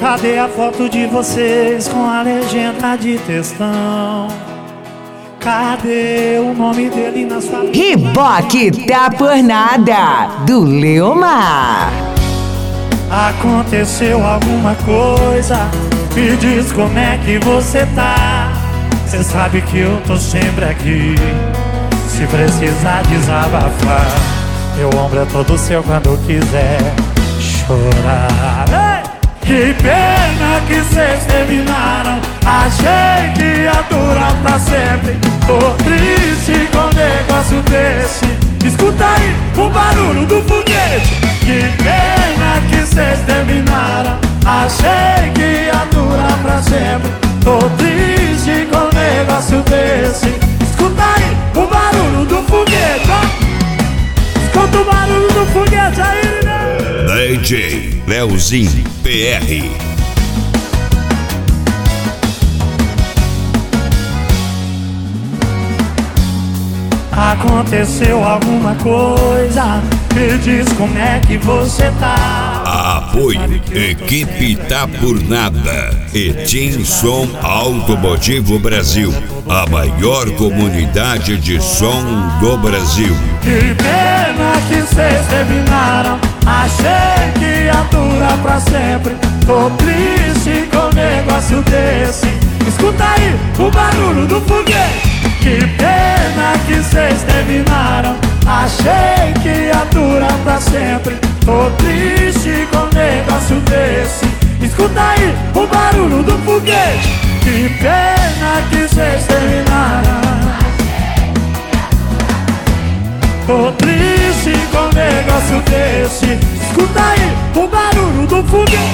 Cadê a foto de vocês com a legenda de textão? Cadê o nome dele na sua... Reboque tá por nada, do Leomar. Aconteceu alguma coisa? Me diz como é que você tá. Cê sabe que eu tô sempre aqui, se precisar desabafar. Meu ombro é todo seu quando quiser chorar. Ei! Que pena que cês terminaram. Achei que ia durar pra sempre. Tô triste com um negócio desse. Escuta aí o barulho do foguete. Que pena que cês terminaram. Achei que ia durar pra sempre. Tô triste com um negócio desse. Escuta aí o barulho do foguete, ó. Escuta o barulho do foguete aí, né? DJ Leozinho PR. Aconteceu alguma coisa? Me diz como é que você tá. Apoio Equipe Tá Por Nada e Team Som Automotivo Brasil, a maior comunidade de som do Brasil. Que pena que cês terminaram. Achei que ia durar pra sempre. Tô triste com um negócio desse. Escuta aí o barulho do foguete. Que pena que cês terminaram. Achei que ia durar pra sempre. Tô triste com um negócio desse. Escuta aí o barulho do foguete. Que pena que cês terminaram. Tô triste com um negócio desse. Escuta aí o barulho do foguete.